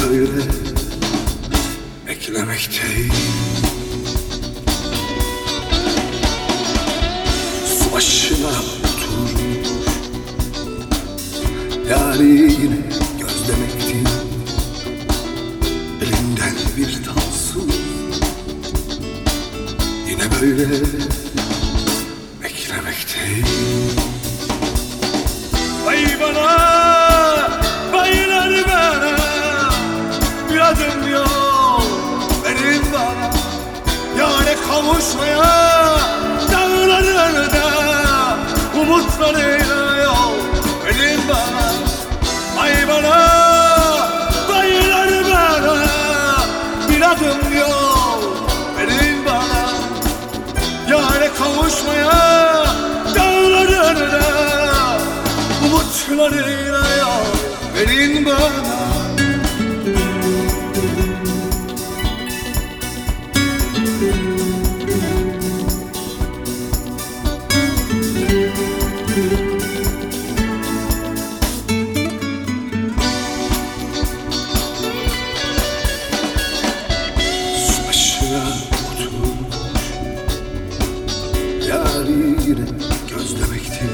böyle beklemekteyim. Su başına oturmuş yani yine gözlemekteyim. Elinden bir tam su yine böyle beklemekteyim. Vay bana, bayılar bana, bir adım yol verin bana. Yâre kavuşmaya dağlarında umutlarıyla yol verin bana. Vay bana, bayılar bana, bir adım yol verin bana. Yâre kavuşmaya dağlarında umutlarıyla yol verin bana. Su başına oturmuş yani yine gözlemekteyim.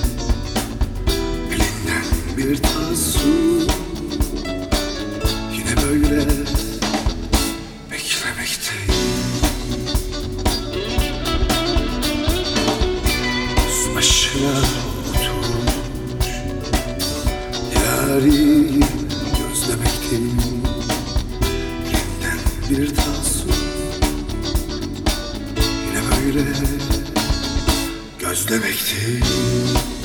Bir tas su yine böyle beklemekteyim. Su başına oturmuş yâri gözlemekteyim. Elinden bir tas su yine böyle gözlemekteyim.